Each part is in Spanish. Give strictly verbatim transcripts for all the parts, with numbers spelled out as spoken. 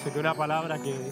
Sé que una palabra que,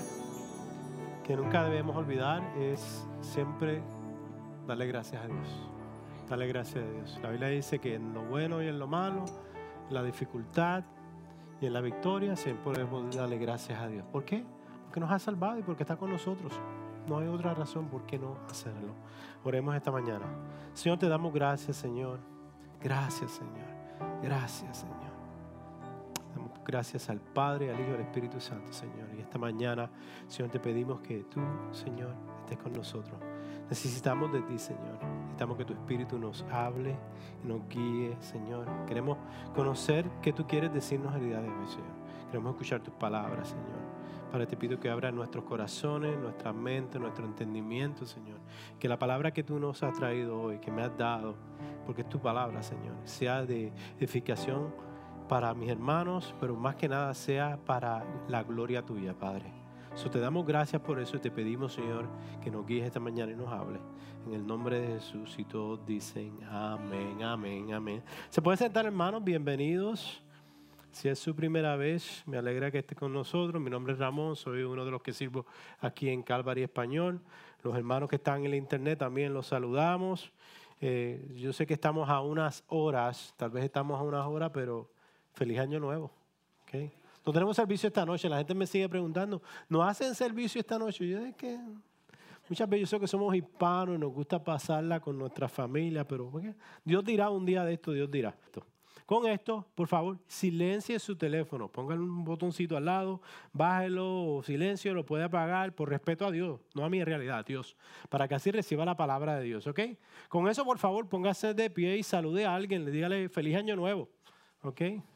que nunca debemos olvidar es siempre darle gracias a Dios. Darle gracias a Dios. La Biblia dice que en lo bueno y en lo malo, en la dificultad y en la victoria, siempre debemos darle gracias a Dios. ¿Por qué? Porque nos ha salvado y porque está con nosotros. No hay otra razón por qué no hacerlo. Oremos esta mañana. Señor, te damos gracias, Señor. Gracias, Señor. Gracias, Señor. Damos gracias al Padre, al Hijo y al Espíritu Santo, Señor. Y esta mañana, Señor, te pedimos que tú, Señor, estés con nosotros. Necesitamos de ti, Señor. Necesitamos que tu Espíritu nos hable y nos guíe, Señor. Queremos conocer qué tú quieres decirnos el día de hoy, Señor. Queremos escuchar tus palabras, Señor. Padre, te pido que abras nuestros corazones, nuestra mente, nuestro entendimiento, Señor. Que la palabra que tú nos has traído hoy, que me has dado, porque es tu palabra, Señor, sea de edificación para mis hermanos, pero más que nada sea para la gloria tuya, Padre. So, te damos gracias por eso y te pedimos, Señor, que nos guíes esta mañana y nos hables. En el nombre de Jesús, y todos dicen amén, amén, amén. ¿Se pueden sentar, hermanos? Bienvenidos. Si es su primera vez, me alegra que esté con nosotros. Mi nombre es Ramón, soy uno de los que sirvo aquí en Calvary Español. Los hermanos que están en el internet también los saludamos. Eh, yo sé que estamos a unas horas, tal vez estamos a unas horas, pero feliz año nuevo. ¿Okay? No tenemos servicio esta noche. La gente me sigue preguntando, ¿no hacen servicio esta noche? Yo digo que muchas veces yo sé que somos hispanos y nos gusta pasarla con nuestra familia, pero ¿okay? Dios dirá un día de esto, Dios dirá esto. Con esto, por favor, silencie su teléfono. Póngale un botoncito al lado, bájelo o silencio, lo puede apagar por respeto a Dios, no a mi realidad, a Dios, para que así reciba la palabra de Dios, ¿ok? Con eso, por favor, póngase de pie y salude a alguien, le dígale feliz año nuevo, ¿ok?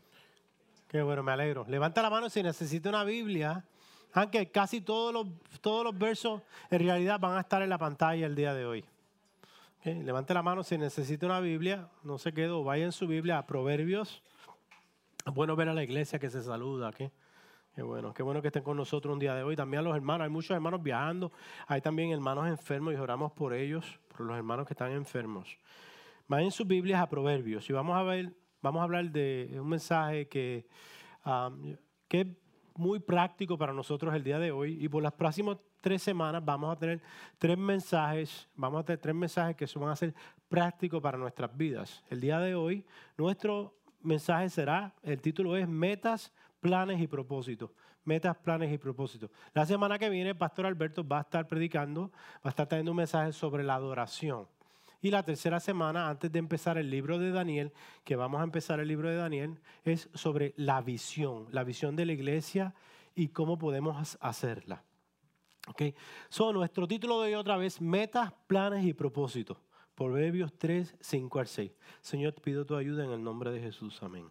Qué bueno, me alegro. Levanta la mano si necesita una Biblia, aunque casi todos los, todos los versos en realidad van a estar en la pantalla el día de hoy. Okay, levante la mano si necesita una Biblia, no se quede, vaya en su Biblia a Proverbios. Es bueno ver a la iglesia que se saluda, ¿okay? Qué bueno, qué bueno que estén con nosotros un día de hoy. También a los hermanos, hay muchos hermanos viajando, hay también hermanos enfermos y oramos por ellos, por los hermanos que están enfermos. Vayan en sus Biblias a Proverbios y vamos a ver, vamos a hablar de un mensaje que, um, que es muy práctico para nosotros el día de hoy y por las próximas tres semanas vamos a tener tres mensajes, vamos a tener tres mensajes que van a ser prácticos para nuestras vidas. El día de hoy nuestro mensaje será, el título es Metas, Planes y Propósitos. Metas, Planes y Propósitos. La semana que viene el Pastor Alberto va a estar predicando, va a estar trayendo un mensaje sobre la adoración. Y la tercera semana, antes de empezar el libro de Daniel, que vamos a empezar el libro de Daniel, es sobre la visión, la visión de la iglesia y cómo podemos hacerla. Okay. So, nuestro título de hoy otra vez, Metas, Planes y Propósitos. Proverbios tres, cinco al seis. Señor, te pido tu ayuda en el nombre de Jesús. Amén.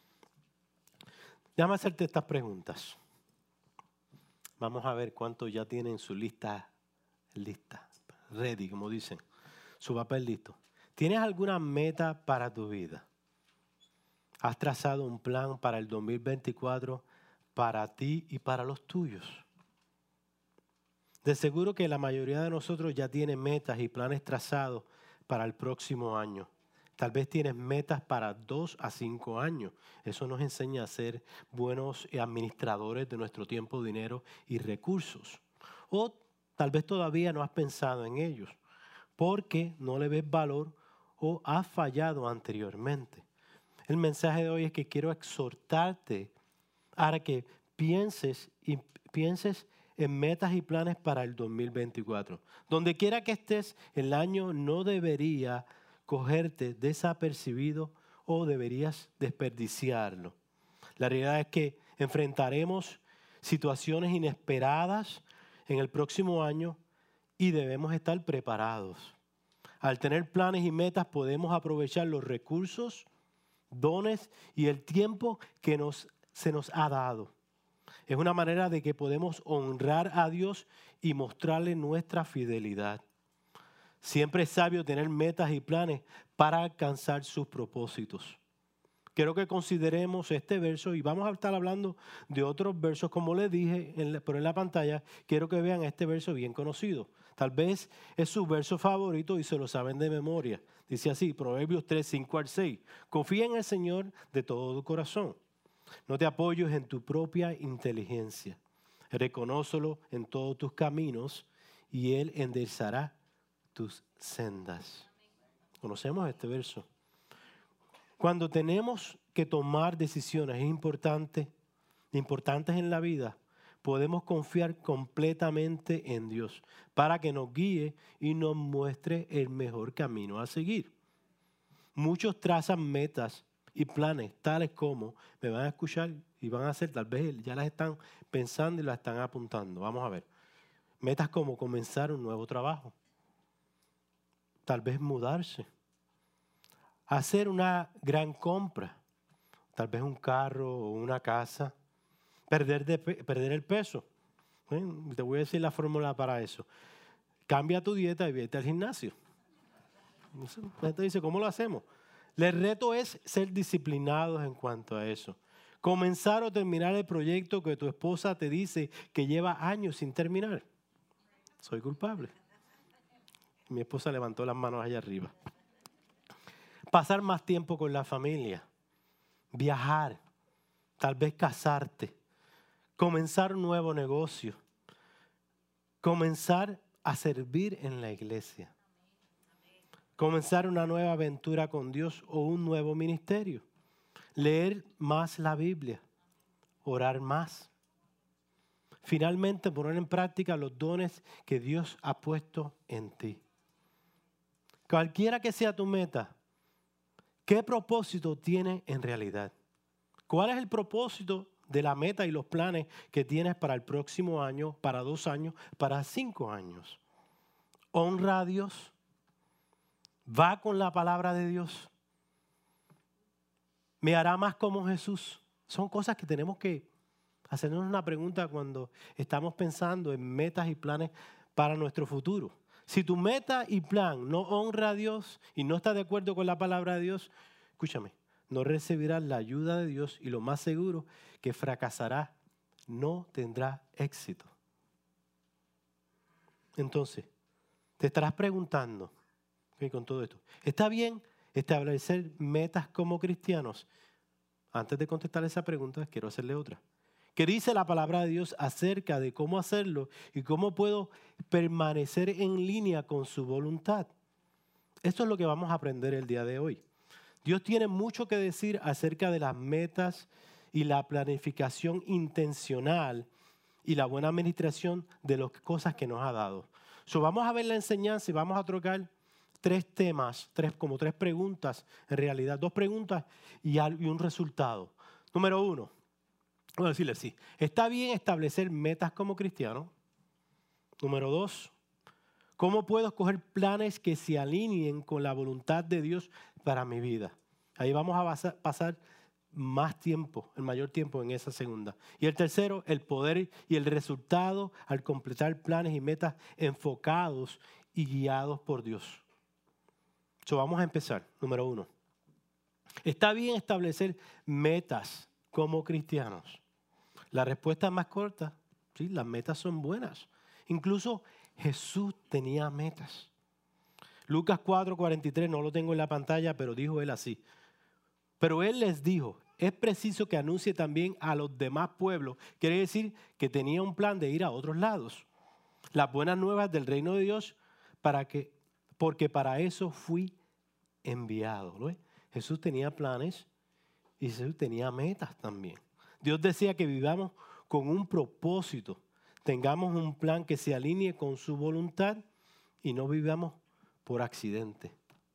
Déjame hacerte estas preguntas. Vamos a ver cuántos ya tienen su lista, lista, ready, como dicen. Su papel listo. ¿Tienes alguna meta para tu vida? ¿Has trazado un plan para el dos mil veinticuatro para ti y para los tuyos? De seguro que la mayoría de nosotros ya tiene metas y planes trazados para el próximo año. Tal vez tienes metas para dos a cinco años. Eso nos enseña a ser buenos administradores de nuestro tiempo, dinero y recursos. O tal vez todavía no has pensado en ellos, porque no le ves valor o has fallado anteriormente. El mensaje de hoy es que quiero exhortarte a que pienses y pienses en metas y planes para el dos mil veinticuatro. Donde quiera que estés, el año no debería cogerte desapercibido o deberías desperdiciarlo. La realidad es que enfrentaremos situaciones inesperadas en el próximo año y debemos estar preparados. Al tener planes y metas podemos aprovechar los recursos, dones y el tiempo que nos, se nos ha dado. Es una manera de que podemos honrar a Dios y mostrarle nuestra fidelidad. Siempre es sabio tener metas y planes para alcanzar sus propósitos. Quiero que consideremos este verso y vamos a estar hablando de otros versos, como les dije en la, por en la pantalla. Quiero que vean este verso bien conocido. Tal vez es su verso favorito y se lo saben de memoria. Dice así, Proverbios tres, cinco al seis. Confía en el Señor de todo tu corazón. No te apoyes en tu propia inteligencia. Reconócelo en todos tus caminos y Él enderezará tus sendas. Conocemos este verso. Cuando tenemos que tomar decisiones importantes, importantes en la vida, podemos confiar completamente en Dios para que nos guíe y nos muestre el mejor camino a seguir. Muchos trazan metas y planes tales como, me van a escuchar y van a hacer, tal vez ya las están pensando y las están apuntando. Vamos a ver. Metas como comenzar un nuevo trabajo, tal vez mudarse, hacer una gran compra, tal vez un carro o una casa, perder, de, perder el peso. ¿Eh? Te voy a decir la fórmula para eso. Cambia tu dieta y vete al gimnasio. Entonces dice, ¿cómo lo hacemos? El reto es ser disciplinados en cuanto a eso. Comenzar o terminar el proyecto que tu esposa te dice que lleva años sin terminar. Soy culpable. Mi esposa levantó las manos allá arriba. Pasar más tiempo con la familia. Viajar. Tal vez casarte. Comenzar un nuevo negocio. Comenzar a servir en la iglesia. Comenzar una nueva aventura con Dios o un nuevo ministerio. Leer más la Biblia. Orar más. Finalmente, poner en práctica los dones que Dios ha puesto en ti. Cualquiera que sea tu meta, ¿qué propósito tiene en realidad? ¿Cuál es el propósito de la meta y los planes que tienes para el próximo año, para dos años, para cinco años? ¿Honra a Dios? ¿Va con la palabra de Dios? ¿Me hará más como Jesús? Son cosas que tenemos que hacernos una pregunta cuando estamos pensando en metas y planes para nuestro futuro. Si tu meta y plan no honra a Dios y no está de acuerdo con la palabra de Dios, escúchame, no recibirás la ayuda de Dios y lo más seguro que fracasarás, no tendrás éxito. Entonces, te estarás preguntando, okay, con todo esto, ¿está bien establecer metas como cristianos? Antes de contestar esa pregunta, quiero hacerle otra. ¿Qué dice la palabra de Dios acerca de cómo hacerlo y cómo puedo permanecer en línea con su voluntad? Esto es lo que vamos a aprender el día de hoy. Dios tiene mucho que decir acerca de las metas y la planificación intencional y la buena administración de las cosas que nos ha dado. So, vamos a ver la enseñanza y vamos a trocar tres temas, tres, como tres preguntas en realidad, dos preguntas y, y un resultado. Número uno. Voy a decirle así, ¿está bien establecer metas como cristiano? Número dos, ¿cómo puedo escoger planes que se alineen con la voluntad de Dios para mi vida? Ahí vamos a pasar más tiempo, el mayor tiempo en esa segunda. Y el tercero, el poder y el resultado al completar planes y metas enfocados y guiados por Dios. So, vamos a empezar. Número uno, ¿está bien establecer metas como cristianos? La respuesta más corta, sí, las metas son buenas. Incluso Jesús tenía metas. Lucas cuatro cuarenta y tres, no lo tengo en la pantalla, pero dijo él así. Pero él les dijo, es preciso que anuncie también a los demás pueblos. Quiere decir que tenía un plan de ir a otros lados. Las buenas nuevas del reino de Dios, para que, porque para eso fui enviado. ¿No? Jesús tenía planes y Jesús tenía metas también. Dios desea que vivamos con un propósito, tengamos un plan que se alinee con su voluntad y no vivamos por accidente.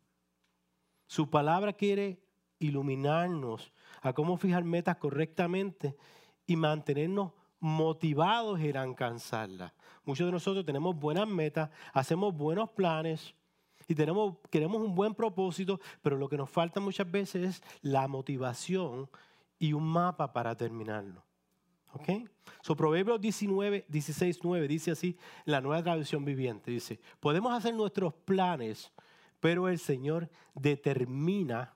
Su palabra quiere iluminarnos a cómo fijar metas correctamente y mantenernos motivados en alcanzarlas. Muchos de nosotros tenemos buenas metas, hacemos buenos planes y tenemos, queremos un buen propósito, pero lo que nos falta muchas veces es la motivación y un mapa para terminarlo. ¿Ok? So, Proverbios diecinueve, dieciséis, nueve dice así, la nueva traducción viviente, dice, podemos hacer nuestros planes, pero el Señor determina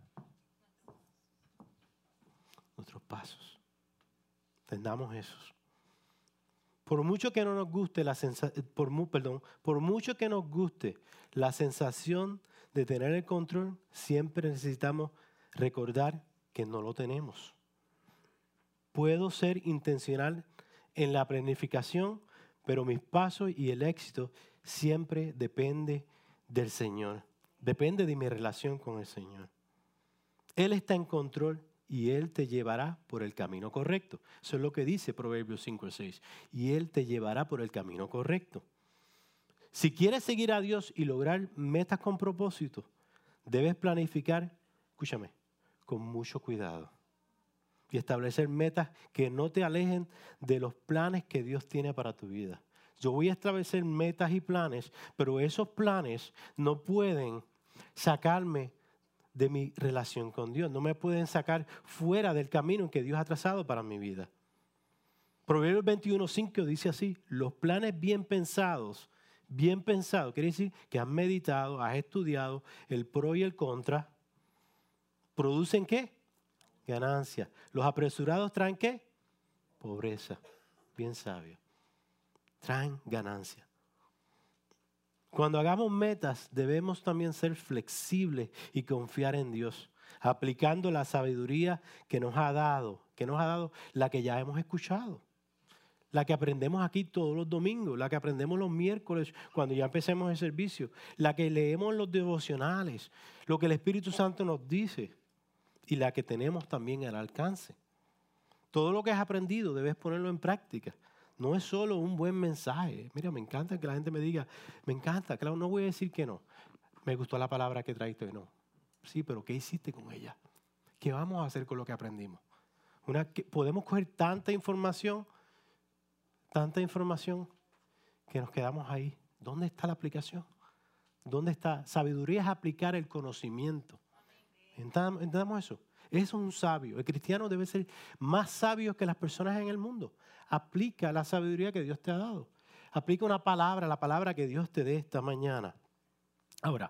nuestros pasos. Entendamos esos. Por mucho que no nos guste la sensación, por, perdón, por mucho que nos guste la sensación de tener el control, siempre necesitamos recordar que no lo tenemos. Puedo ser intencional en la planificación, pero mis pasos y el éxito siempre depende del Señor. Depende de mi relación con el Señor. Él está en control y Él te llevará por el camino correcto. Eso es lo que dice Proverbios cinco seis. Y Él te llevará por el camino correcto. Si quieres seguir a Dios y lograr metas con propósito, debes planificar, escúchame, con mucho cuidado. Y establecer metas que no te alejen de los planes que Dios tiene para tu vida. Yo voy a establecer metas y planes, pero esos planes no pueden sacarme de mi relación con Dios. No me pueden sacar fuera del camino que Dios ha trazado para mi vida. Proverbios veintiuno cinco dice así: los planes bien pensados, bien pensados, quiere decir que has meditado, has estudiado el pro y el contra, ¿producen qué? Ganancia. Los apresurados traen ¿qué? Pobreza. Bien sabio. Traen ganancia. Cuando hagamos metas, debemos también ser flexibles y confiar en Dios, aplicando la sabiduría que nos ha dado, que nos ha dado la que ya hemos escuchado, la que aprendemos aquí todos los domingos, la que aprendemos los miércoles cuando ya empecemos el servicio, la que leemos en los devocionales, lo que el Espíritu Santo nos dice y la que tenemos también al alcance. Todo lo que has aprendido debes ponerlo en práctica. No es solo un buen mensaje. Mira, me encanta que la gente me diga, me encanta, claro, no voy a decir que no. Me gustó la palabra que traíste, no. Sí, pero ¿qué hiciste con ella? ¿Qué vamos a hacer con lo que aprendimos? Una, que podemos coger tanta información, tanta información, que nos quedamos ahí. ¿Dónde está la aplicación? ¿Dónde está? Sabiduría es aplicar el conocimiento. ¿Entendamos eso? Eso es un sabio. El cristiano debe ser más sabio que las personas en el mundo. Aplica la sabiduría que Dios te ha dado. Aplica una palabra, la palabra que Dios te dé esta mañana. Ahora,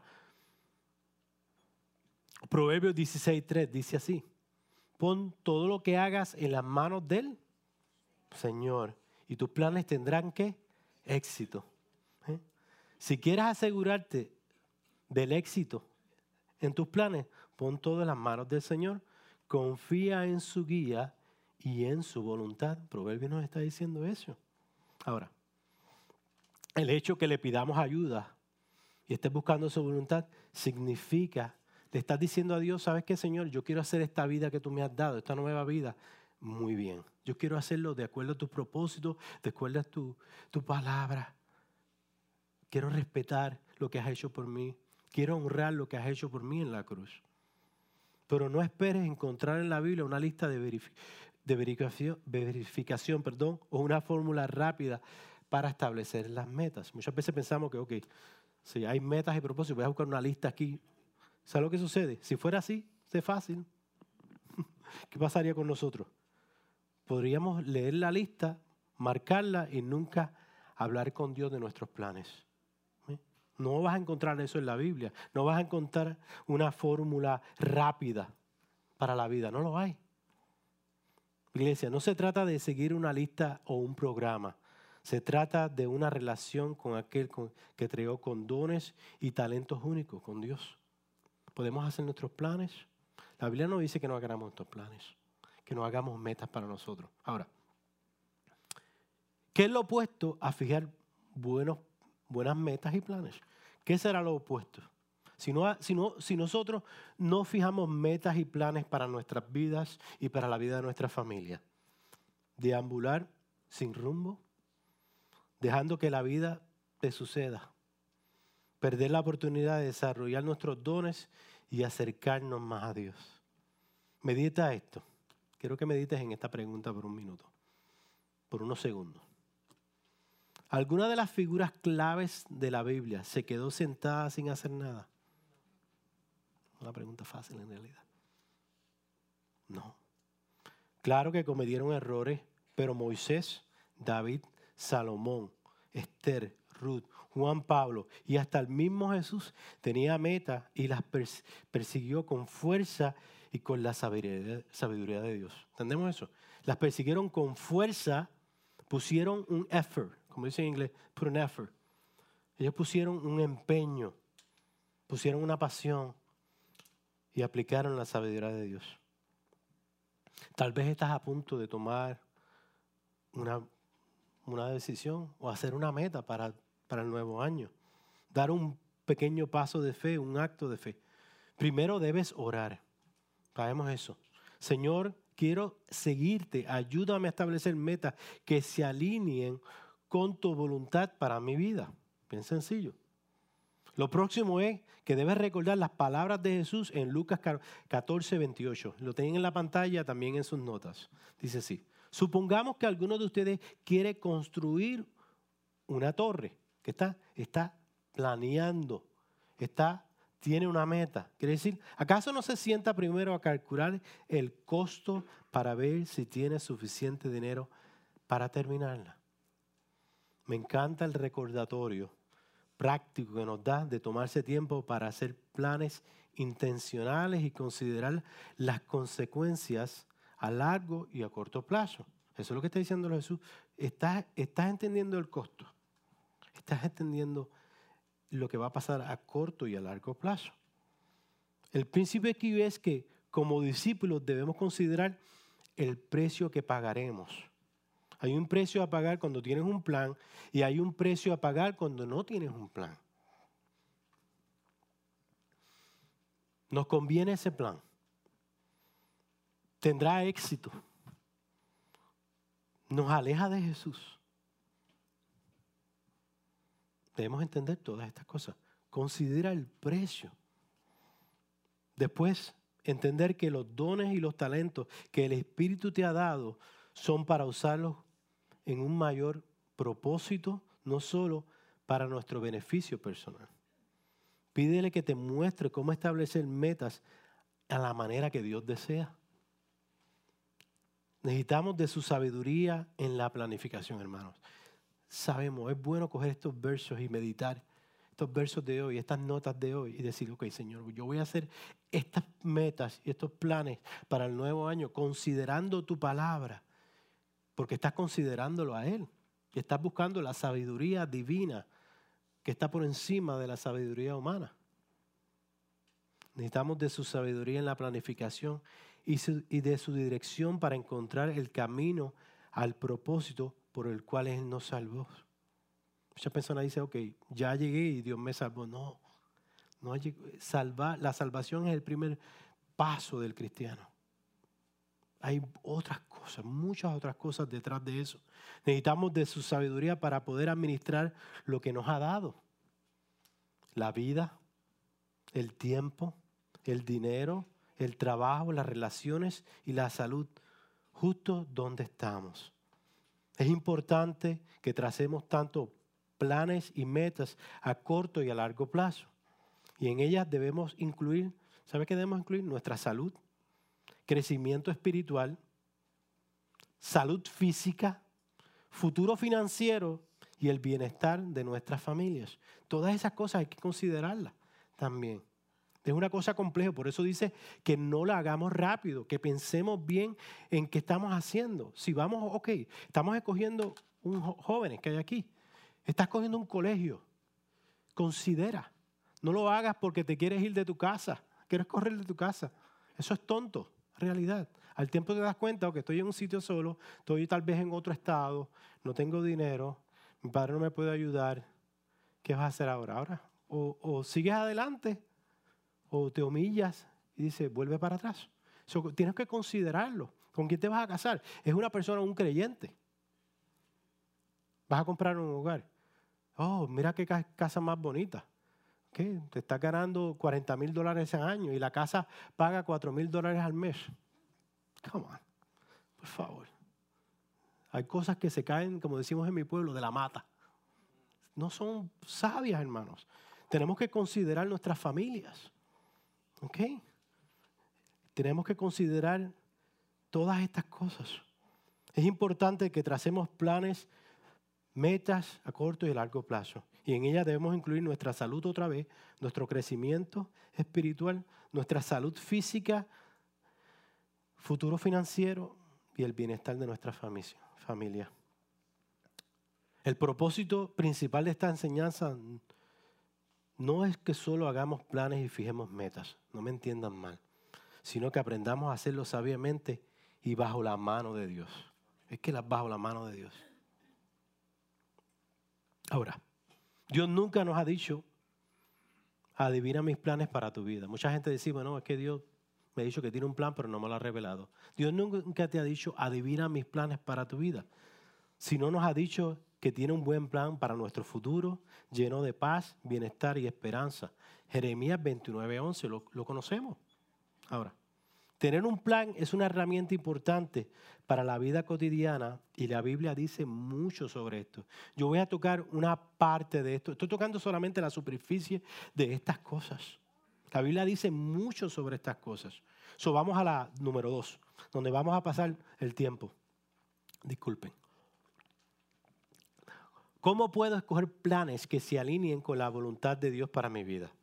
Proverbios dieciséis tres dice así: pon todo lo que hagas en las manos del Señor y tus planes tendrán ¿qué? Éxito. ¿Eh? Si quieres asegurarte del éxito en tus planes, pon todo en las manos del Señor. Confía en su guía y en su voluntad. Proverbios nos está diciendo eso. Ahora, el hecho que le pidamos ayuda y estés buscando su voluntad significa, le estás diciendo a Dios, ¿sabes qué, Señor? Yo quiero hacer esta vida que tú me has dado, esta nueva vida. Muy bien. Yo quiero hacerlo de acuerdo a tus propósitos, de acuerdo a tu, tu palabra. Quiero respetar lo que has hecho por mí. Quiero honrar lo que has hecho por mí en la cruz. Pero no esperes encontrar en la Biblia una lista de, verific- de verificación, verificación perdón, o una fórmula rápida para establecer las metas. Muchas veces pensamos que, ok, si hay metas y propósitos, voy a buscar una lista aquí. ¿Sabes lo que sucede? Si fuera así, es fácil. ¿Qué pasaría con nosotros? Podríamos leer la lista, marcarla y nunca hablar con Dios de nuestros planes. No vas a encontrar eso en la Biblia. No vas a encontrar una fórmula rápida para la vida. No lo hay. Iglesia, no se trata de seguir una lista o un programa. Se trata de una relación con aquel que creó con dones y talentos únicos, con Dios. Podemos hacer nuestros planes. La Biblia no dice que no hagamos nuestros planes, que no hagamos metas para nosotros. Ahora, ¿qué es lo opuesto a fijar buenos buenas metas y planes? ¿Qué será lo opuesto? Si, no, si, no, si nosotros no fijamos metas y planes para nuestras vidas y para la vida de nuestra familia, deambular sin rumbo, dejando que la vida te suceda, perder la oportunidad de desarrollar nuestros dones y acercarnos más a Dios. Medita esto. Quiero que medites en esta pregunta por un minuto, por unos segundos. ¿Alguna de las figuras claves de la Biblia se quedó sentada sin hacer nada? Una pregunta fácil en realidad. No. Claro que cometieron errores, pero Moisés, David, Salomón, Esther, Ruth, Juan Pablo y hasta el mismo Jesús tenía metas y las pers- persiguió con fuerza y con la sabiduría, sabiduría de Dios. ¿Entendemos eso? Las persiguieron con fuerza, pusieron un effort. Como dice en inglés, put an effort. Ellos pusieron un empeño, pusieron una pasión y aplicaron la sabiduría de Dios. Tal vez estás a punto de tomar una una decisión o hacer una meta para, para el nuevo año. Dar un pequeño paso de fe, un acto de fe. Primero debes orar. Sabemos eso. Señor, quiero seguirte. Ayúdame a establecer metas que se alineen con tu voluntad para mi vida. Bien sencillo. Lo próximo es que debes recordar las palabras de Jesús en Lucas catorce, veintiocho. Lo tienen en la pantalla, también en sus notas. Dice así. Supongamos que alguno de ustedes quiere construir una torre, que está, está planeando, está, tiene una meta. Quiere decir, ¿acaso no se sienta primero a calcular el costo para ver si tiene suficiente dinero para terminarla? Me encanta el recordatorio práctico que nos da de tomarse tiempo para hacer planes intencionales y considerar las consecuencias a largo y a corto plazo. Eso es lo que está diciendo Jesús. Estás, estás entendiendo el costo. Estás entendiendo lo que va a pasar a corto y a largo plazo. El principio aquí es que como discípulos debemos considerar el precio que pagaremos. Hay un precio a pagar cuando tienes un plan y hay un precio a pagar cuando no tienes un plan. ¿Nos conviene ese plan? ¿Tendrá éxito? ¿Nos aleja de Jesús? Debemos entender todas estas cosas. Considera el precio. Después, entender que los dones y los talentos que el Espíritu te ha dado son para usarlos en un mayor propósito, no solo para nuestro beneficio personal. Pídele que te muestre cómo establecer metas a la manera que Dios desea. Necesitamos de su sabiduría en la planificación, hermanos. Sabemos, es bueno coger estos versos y meditar estos versos de hoy, estas notas de hoy y decir, ok, Señor, yo voy a hacer estas metas y estos planes para el nuevo año considerando tu palabra. Porque estás considerándolo a Él. Y estás buscando la sabiduría divina que está por encima de la sabiduría humana. Necesitamos de su sabiduría en la planificación y, su, y de su dirección para encontrar el camino al propósito por el cual Él nos salvó. Muchas personas dicen, ok, ya llegué y Dios me salvó. No, no salvar, la salvación es el primer paso del cristiano. Hay otras cosas, muchas otras cosas detrás de eso. Necesitamos de su sabiduría para poder administrar lo que nos ha dado. La vida, el tiempo, el dinero, el trabajo, las relaciones y la salud, justo donde estamos. Es importante que tracemos tanto planes y metas a corto y a largo plazo. Y en ellas debemos incluir, ¿sabe qué debemos incluir? Nuestra salud. Crecimiento espiritual, salud física, futuro financiero y el bienestar de nuestras familias. Todas esas cosas hay que considerarlas también. Es una cosa compleja, por eso dice que no la hagamos rápido, que pensemos bien en qué estamos haciendo. Si vamos, ok, estamos escogiendo un jóvenes que hay aquí, estás escogiendo un colegio, considera. No lo hagas porque te quieres ir de tu casa, quieres correr de tu casa. Eso es tonto. Realidad. Al tiempo te das cuenta que estoy en un sitio solo, estoy tal vez en otro estado, no tengo dinero, mi padre no me puede ayudar. ¿Qué vas a hacer ahora? Ahora o, o sigues adelante o te humillas y dices, vuelve para atrás. So, tienes que considerarlo. ¿Con quién te vas a casar? ¿Es una persona, un creyente? ¿Vas a comprar un hogar? Oh, mira qué casa más bonita. ¿Qué? Te estás ganando cuarenta mil dólares al año y la casa paga cuatro mil dólares al mes. Come on, por favor. Hay cosas que se caen, como decimos en mi pueblo, de la mata. No son sabias, hermanos. Tenemos que considerar nuestras familias. ¿Ok? Tenemos que considerar todas estas cosas. Es importante que tracemos planes, metas a corto y a largo plazo. Y en ellas debemos incluir nuestra salud otra vez, nuestro crecimiento espiritual, nuestra salud física, futuro financiero y el bienestar de nuestra familia. El propósito principal de esta enseñanza no es que solo hagamos planes y fijemos metas, no me entiendan mal, sino que aprendamos a hacerlo sabiamente y bajo la mano de Dios. Es que bajo la mano de Dios. Ahora, Dios nunca nos ha dicho, adivina mis planes para tu vida. Mucha gente dice, bueno, es que Dios me ha dicho que tiene un plan, pero no me lo ha revelado. Dios nunca te ha dicho, adivina mis planes para tu vida. Sino nos ha dicho que tiene un buen plan para nuestro futuro, lleno de paz, bienestar y esperanza. Jeremías veintinueve once, lo, lo conocemos. Ahora, tener un plan es una herramienta importante para la vida cotidiana y la Biblia dice mucho sobre esto. Yo voy a tocar una parte de esto. Estoy tocando solamente la superficie de estas cosas. La Biblia dice mucho sobre estas cosas. So, vamos a la número dos, donde vamos a pasar el tiempo. Disculpen. ¿Cómo puedo escoger planes que se alineen con la voluntad de Dios para mi vida?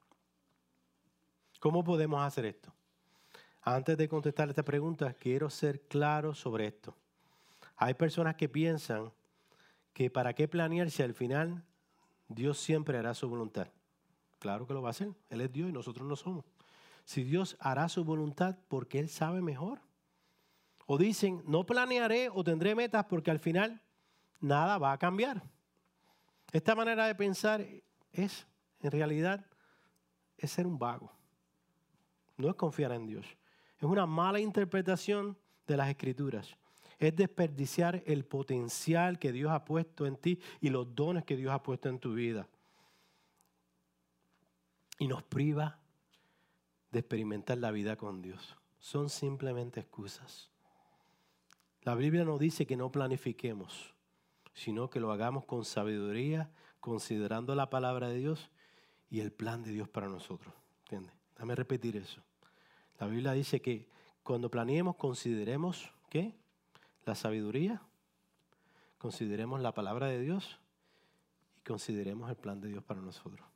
¿Cómo podemos hacer esto? Antes de contestar esta pregunta, quiero ser claro sobre esto. Hay personas que piensan que para qué planear si al final Dios siempre hará su voluntad. Claro que lo va a hacer. Él es Dios y nosotros no somos. Si Dios hará su voluntad porque Él sabe mejor. O dicen, no planearé o tendré metas porque al final nada va a cambiar. Esta manera de pensar es, en realidad, es ser un vago. No es confiar en Dios. Es una mala interpretación de las Escrituras. Es desperdiciar el potencial que Dios ha puesto en ti y los dones que Dios ha puesto en tu vida. Y nos priva de experimentar la vida con Dios. Son simplemente excusas. La Biblia nos dice que no planifiquemos, sino que lo hagamos con sabiduría, considerando la palabra de Dios y el plan de Dios para nosotros. ¿Entiendes? Déjame repetir eso. La Biblia dice que cuando planeemos, consideremos, ¿qué? La sabiduría, consideremos la palabra de Dios y consideremos el plan de Dios para nosotros.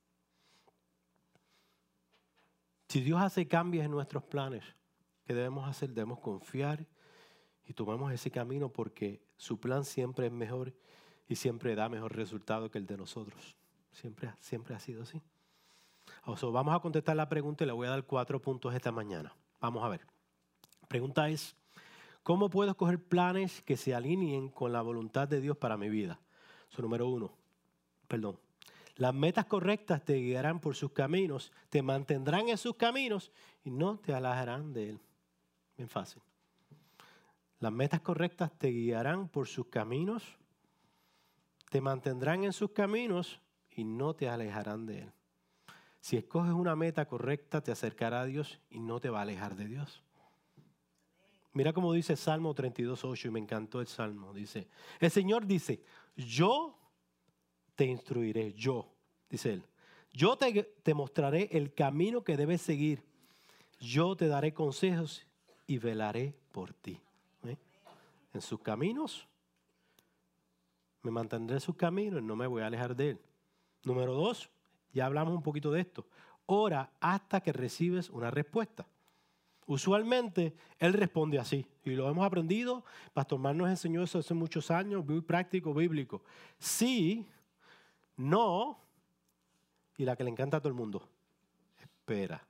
Si Dios hace cambios en nuestros planes, ¿qué debemos hacer? Debemos confiar y tomamos ese camino porque su plan siempre es mejor y siempre da mejor resultado que el de nosotros. Siempre, siempre ha sido así. O sea, vamos a contestar la pregunta y le voy a dar cuatro puntos esta mañana. Vamos a ver. La pregunta es, ¿cómo puedo escoger planes que se alineen con la voluntad de Dios para mi vida? Eso, número uno. Perdón. Las metas correctas te guiarán por sus caminos, te mantendrán en sus caminos y no te alejarán de Él. Bien fácil. Las metas correctas te guiarán por sus caminos, te mantendrán en sus caminos y no te alejarán de Él. Si escoges una meta correcta, te acercará a Dios y no te va a alejar de Dios. Mira cómo dice Salmo treinta y dos, ocho, y me encantó el Salmo. Dice, el Señor dice, yo te instruiré, yo, dice Él. Yo te, te mostraré el camino que debes seguir. Yo te daré consejos y velaré por ti. ¿Eh? En sus caminos, me mantendré en sus caminos y no me voy a alejar de Él. Número dos, ya hablamos un poquito de esto. Ora hasta que recibes una respuesta. Usualmente Él responde así. Y lo hemos aprendido. Pastor Mar nos enseñó eso hace muchos años. Muy práctico, bíblico. Sí, no. Y la que le encanta a todo el mundo. Espera.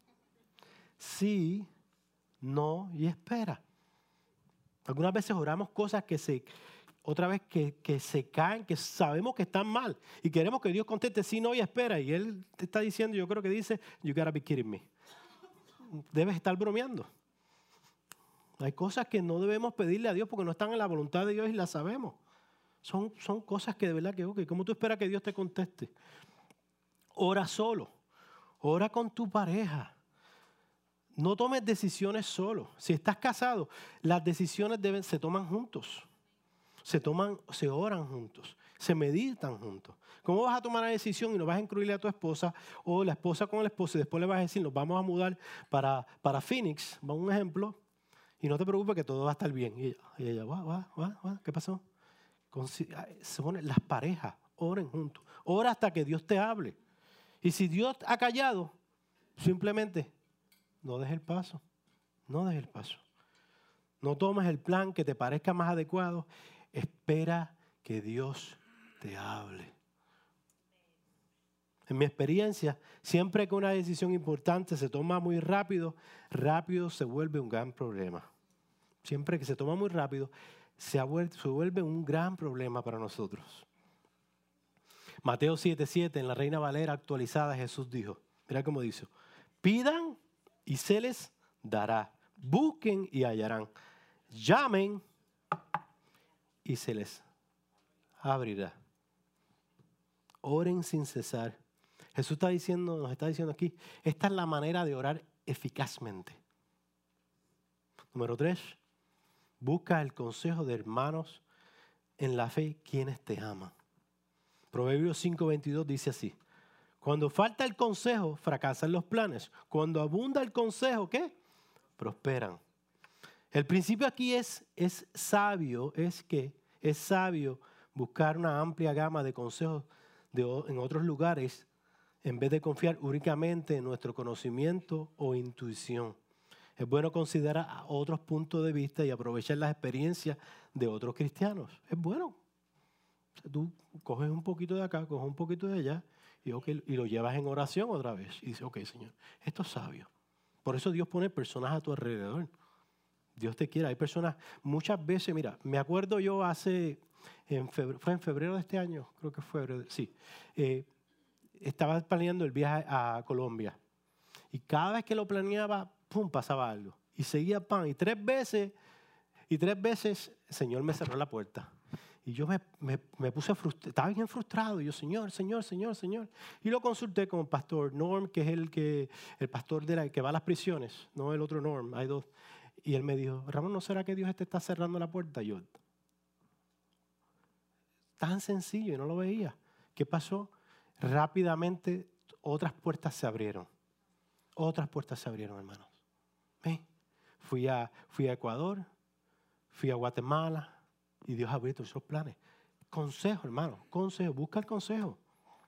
Sí, no y espera. Algunas veces oramos cosas que se... Otra vez que, que se caen, que sabemos que están mal. Y queremos que Dios conteste sí, no y espera. Y Él te está diciendo, yo creo que dice, you gotta be kidding me. Debes estar bromeando. Hay cosas que no debemos pedirle a Dios porque no están en la voluntad de Dios y las sabemos. Son, son cosas que de verdad que, ok, ¿cómo tú esperas que Dios te conteste? Ora solo. Ora con tu pareja. No tomes decisiones solo. Si estás casado, las decisiones deben, se toman juntos. Se toman, se oran juntos, se meditan juntos. ¿Cómo vas a tomar la decisión y no vas a incluirle a tu esposa o la esposa con el esposo y después le vas a decir, nos vamos a mudar para, para Phoenix, va un ejemplo, y no te preocupes que todo va a estar bien? Y ella, y ella va, va, va, va, ¿qué pasó? Se ponen las parejas, oren juntos. Ora hasta que Dios te hable. Y si Dios ha callado, simplemente no dejes el paso, no dejes el paso. No tomes el plan que te parezca más adecuado. Espera que Dios te hable. En mi experiencia, siempre que una decisión importante se toma muy rápido, rápido se vuelve un gran problema. Siempre que se toma muy rápido, se vuelve un gran problema para nosotros. Mateo siete siete, en la Reina Valera actualizada, Jesús dijo, mira cómo dice, pidan y se les dará, busquen y hallarán, llamen y se les abrirá. Oren sin cesar. Jesús está diciendo, nos está diciendo aquí, esta es la manera de orar eficazmente. Número tres, busca el consejo de hermanos en la fe quienes te aman. Proverbios cinco veintidós dice así, cuando falta el consejo, fracasan los planes. Cuando abunda el consejo, ¿qué? Prosperan. El principio aquí es, es sabio, es que es sabio buscar una amplia gama de consejos de, en otros lugares en vez de confiar únicamente en nuestro conocimiento o intuición. Es bueno considerar otros puntos de vista y aprovechar las experiencias de otros cristianos. Es bueno. O sea, tú coges un poquito de acá, coges un poquito de allá y, okay, y lo llevas en oración otra vez. Y dices, ok, Señor, esto es sabio. Por eso Dios pone personas a tu alrededor. Dios te quiere. Hay personas, muchas veces, mira, me acuerdo yo hace, en febrero, fue en febrero de este año, creo que fue, sí, eh, estaba planeando el viaje a Colombia. Y cada vez que lo planeaba, pum, pasaba algo. Y seguía pan. Y tres veces, y tres veces el Señor me cerró la puerta. Y yo me, me, me puse frustrado, estaba bien frustrado. Y yo, Señor, Señor, Señor, Señor. Y lo consulté con el pastor Norm, que es el, que, el pastor de la, que va a las prisiones, no el otro Norm, hay dos. Y él me dijo, Ramón, ¿no será que Dios te está cerrando la puerta? Y yo, tan sencillo, y no lo veía. ¿Qué pasó? Rápidamente otras puertas se abrieron. Otras puertas se abrieron, hermanos. ¿Ven? Fui a, fui a Ecuador, fui a Guatemala y Dios abrió todos esos planes. Consejo, hermano, consejo, busca el consejo.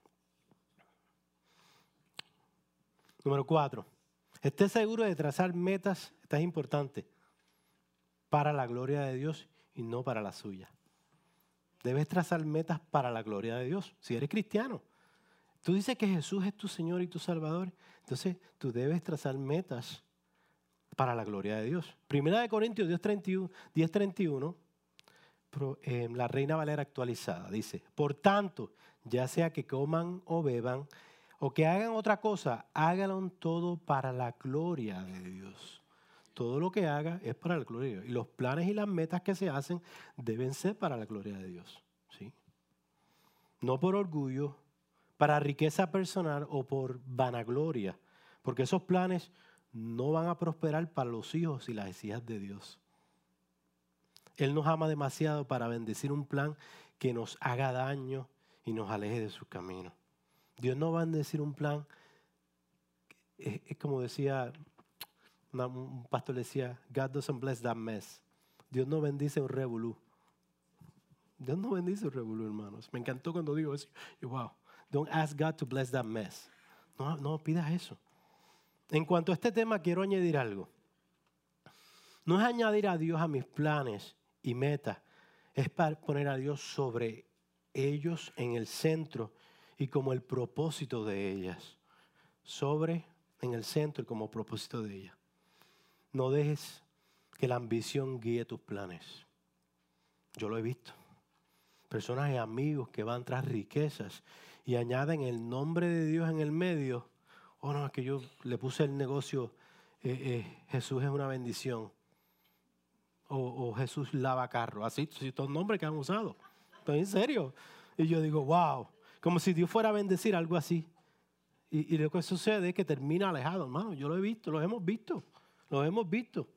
Número cuatro, esté seguro de trazar metas, esta es importante, para la gloria de Dios y no para la suya. Debes trazar metas para la gloria de Dios. Si eres cristiano, tú dices que Jesús es tu Señor y tu Salvador, entonces tú debes trazar metas para la gloria de Dios. Primera de Corintios diez treinta y uno, eh, la Reina Valera actualizada, dice, por tanto, ya sea que coman o beban o que hagan otra cosa, háganlo todo para la gloria de Dios. Todo lo que haga es para la gloria de Dios. Y los planes y las metas que se hacen deben ser para la gloria de Dios. ¿Sí? No por orgullo, para riqueza personal o por vanagloria. Porque esos planes no van a prosperar para los hijos y las hijas de Dios. Él nos ama demasiado para bendecir un plan que nos haga daño y nos aleje de sus caminos. Dios no va a bendecir un plan, es, es como decía... Una, un pastor decía, God doesn't bless that mess. Dios no bendice un revolú. Dios no bendice un revolú, hermanos. Me encantó cuando digo eso. Yo, wow, don't ask God to bless that mess. No, no pidas eso. En cuanto a este tema, quiero añadir algo. No es añadir a Dios a mis planes y metas. Es para poner a Dios sobre ellos en el centro y como el propósito de ellas. Sobre, en el centro y como propósito de ellas. No dejes que la ambición guíe tus planes. Yo lo he visto. Personas y amigos que van tras riquezas y añaden el nombre de Dios en el medio. Oh, no, es que yo le puse el negocio, eh, eh, Jesús es una bendición. O, o Jesús lava carro. Así, así todos los nombres que han usado. Pero en serio. Y yo digo, wow. Como si Dios fuera a bendecir algo así. Y, y lo que sucede es que termina alejado, hermano. Yo lo he visto, lo hemos visto. Lo hemos visto.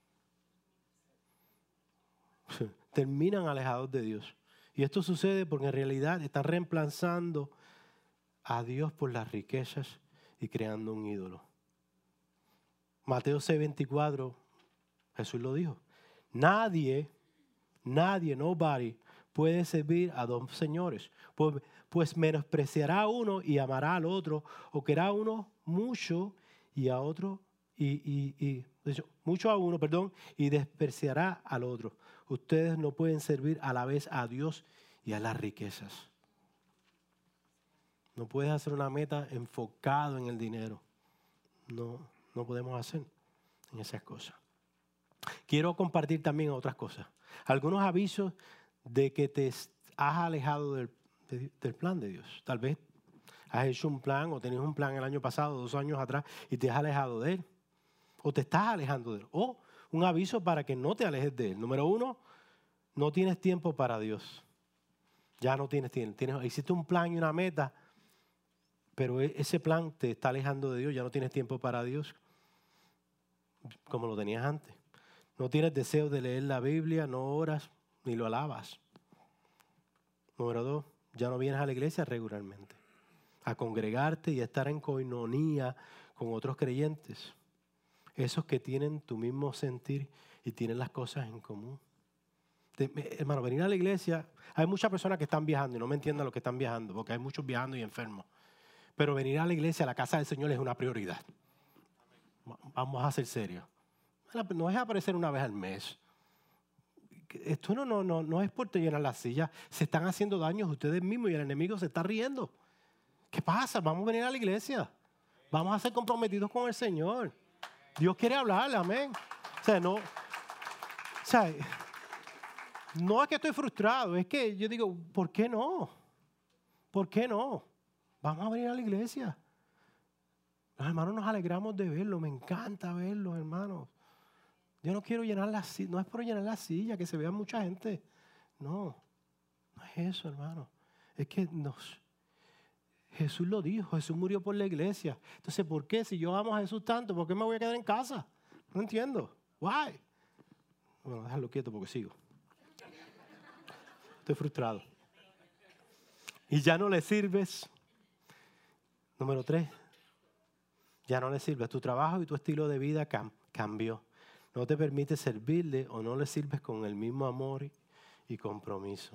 Terminan alejados de Dios. Y esto sucede porque en realidad están reemplazando a Dios por las riquezas y creando un ídolo. Mateo seis veinticuatro, Jesús lo dijo. Nadie, nadie, nobody puede servir a dos señores. Pues, pues menospreciará a uno y amará al otro. O querrá a uno mucho y a otro Y, y, y mucho a uno, perdón, y despreciará al otro. Ustedes no pueden servir a la vez a Dios y a las riquezas. No puedes hacer una meta enfocado en el dinero. No, no podemos hacer en esas cosas. Quiero compartir también otras cosas. Algunos avisos de que te has alejado del, de, del plan de Dios. Tal vez has hecho un plan o tenías un plan el año pasado, dos años atrás, y te has alejado de él. O te estás alejando de él. O un aviso para que no te alejes de él. Número uno, no tienes tiempo para Dios. Ya no tienes tiempo. Tienes, hiciste un plan y una meta, pero ese plan te está alejando de Dios. Ya no tienes tiempo para Dios como lo tenías antes. No tienes deseo de leer la Biblia, no oras ni lo alabas. Número dos, ya no vienes a la iglesia regularmente a congregarte y a estar en coinonía con otros creyentes. Esos que tienen tu mismo sentir y tienen las cosas en común. De, hermano, venir a la iglesia, hay muchas personas que están viajando y no me entiendan lo que están viajando, porque hay muchos viajando y enfermos. Pero venir a la iglesia, a la casa del Señor, es una prioridad. Vamos a ser serios. No es aparecer una vez al mes. Esto no, no, no, no es por llenar las sillas. Se están haciendo daños ustedes mismos y el enemigo se está riendo. ¿Qué pasa? Vamos a venir a la iglesia. Vamos a ser comprometidos con el Señor. Dios quiere hablarle, amén. O sea, no, o sea, no es que estoy frustrado, es que yo digo, ¿por qué no? ¿Por qué no? Vamos a venir a la iglesia. Los hermanos nos alegramos de verlo, me encanta verlos, hermanos. Yo no quiero llenar la silla, no es por llenar la silla, que se vea mucha gente. No, no es eso, hermano. Es que nos, Jesús lo dijo, Jesús murió por la iglesia. Entonces, ¿por qué? Si yo amo a Jesús tanto, ¿por qué me voy a quedar en casa? No entiendo. Why? Bueno, déjalo quieto porque sigo. Estoy frustrado. Y ya no le sirves. Número tres. Ya no le sirves. Tu trabajo y tu estilo de vida cam- cambió. No te permite servirle o no le sirves con el mismo amor y compromiso.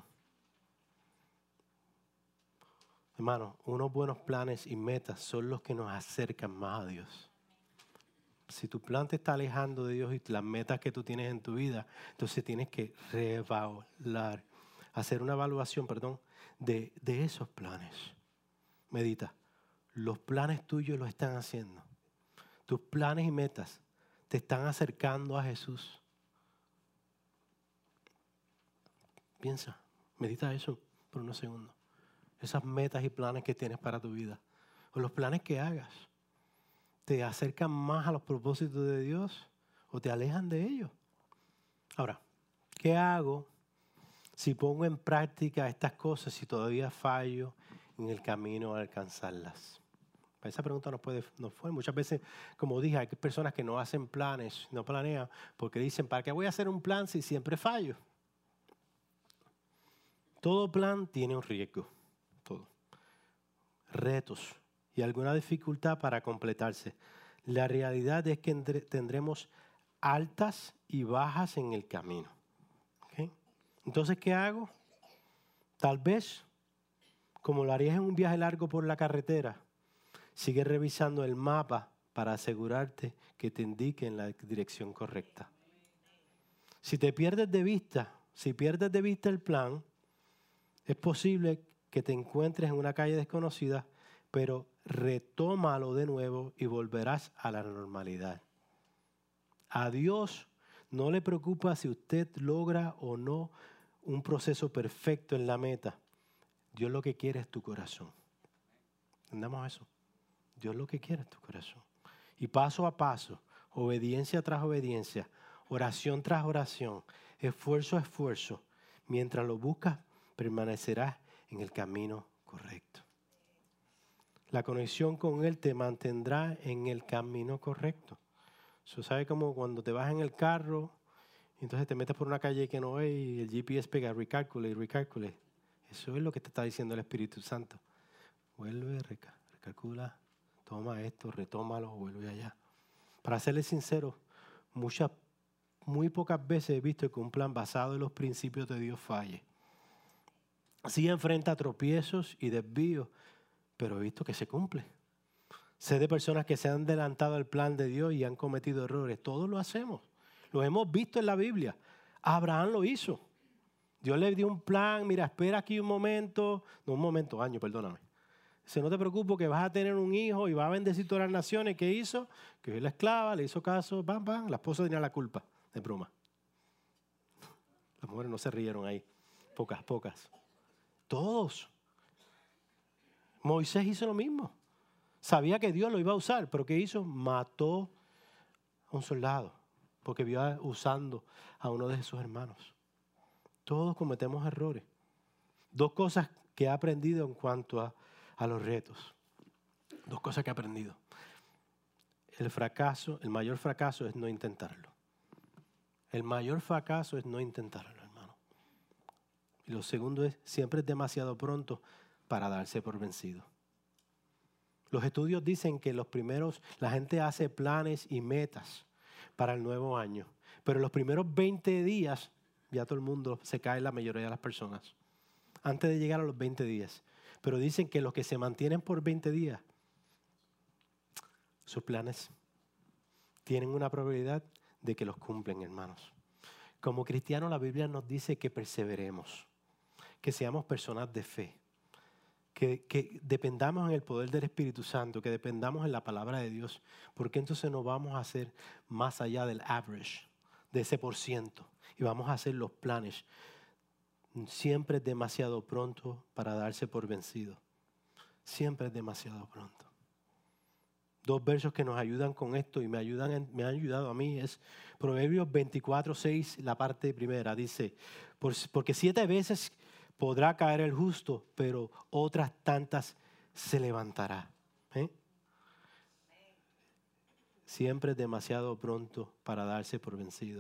Hermano, unos buenos planes y metas son los que nos acercan más a Dios. Si tu plan te está alejando de Dios y las metas que tú tienes en tu vida, entonces tienes que reevaluar, hacer una evaluación, perdón, de, de esos planes. Medita, los planes tuyos lo están haciendo. Tus planes y metas te están acercando a Jesús. Piensa, medita eso por unos segundos. Esas metas y planes que tienes para tu vida, o los planes que hagas, ¿te acercan más a los propósitos de Dios o te alejan de ellos? Ahora, ¿qué hago si pongo en práctica estas cosas si todavía fallo en el camino a alcanzarlas? Esa pregunta nos puede, nos fue. Muchas veces, como dije, hay personas que no hacen planes, no planean, porque dicen, ¿para qué voy a hacer un plan si siempre fallo? Todo plan tiene un riesgo, todo. Retos y alguna dificultad para completarse. La realidad es que tendremos altas y bajas en el camino. ¿Okay? Entonces, ¿qué hago? Tal vez, como lo harías en un viaje largo por la carretera, sigue revisando el mapa para asegurarte que te indique en la dirección correcta. Si te pierdes de vista, si pierdes de vista el plan, es posible que te encuentres en una calle desconocida, pero retómalo de nuevo y volverás a la normalidad. A Dios no le preocupa si usted logra o no un proceso perfecto en la meta. Dios lo que quiere es tu corazón. ¿Entendemos eso? Dios lo que quiere es tu corazón. Y paso a paso, obediencia tras obediencia, oración tras oración, esfuerzo a esfuerzo, mientras lo buscas, permanecerás en el camino correcto. La conexión con Él te mantendrá en el camino correcto. Eso sabe como cuando te vas en el carro, y entonces te metes por una calle que no es y el G P S pega, recalcule y recalcule. Eso es lo que te está diciendo el Espíritu Santo. Vuelve, reca- recalcula. Toma esto, retómalo, vuelve allá. Para serles sincero, muchas, muy pocas veces he visto que un plan basado en los principios de Dios falle. Sí enfrenta tropiezos y desvíos, pero he visto que se cumple. Sé de personas que se han adelantado al plan de Dios y han cometido errores. Todos lo hacemos. Lo hemos visto en la Biblia. Abraham lo hizo. Dios le dio un plan. Mira, espera aquí un momento. No, un momento, año, perdóname. Si no te preocupes que vas a tener un hijo y va a bendecir todas las naciones. ¿Qué hizo? Que es la esclava, le hizo caso, bam, bam. La esposa tenía la culpa. De broma. Las mujeres no se rieron ahí. Pocas, pocas. Todos. Moisés hizo lo mismo. Sabía que Dios lo iba a usar, pero ¿qué hizo? Mató a un soldado porque vio usando a uno de sus hermanos. Todos cometemos errores. Dos cosas que he aprendido en cuanto a, a los retos. Dos cosas que he aprendido. El fracaso, el mayor fracaso es no intentarlo. El mayor fracaso es no intentarlo, hermano. Y lo segundo es, siempre es demasiado pronto para darse por vencido. Los estudios dicen que los primeros, la gente hace planes y metas para el nuevo año. Pero los primeros veinte días, ya todo el mundo se cae, la mayoría de las personas. Antes de llegar a los veinte días. Pero dicen que los que se mantienen por veinte días, sus planes tienen una probabilidad de que los cumplen, hermanos. Como cristianos, la Biblia nos dice que perseveremos, que seamos personas de fe, que, que dependamos en el poder del Espíritu Santo, que dependamos en la palabra de Dios, porque entonces no vamos a hacer más allá del average, de ese por ciento, y vamos a hacer los planes. Siempre es demasiado pronto para darse por vencido. Siempre es demasiado pronto. Dos versos que nos ayudan con esto y me, ayudan, me han ayudado a mí es Proverbios veinticuatro, seis, la parte primera. Dice, porque siete veces podrá caer el justo, pero otras tantas se levantará. ¿Eh? Siempre es demasiado pronto para darse por vencido.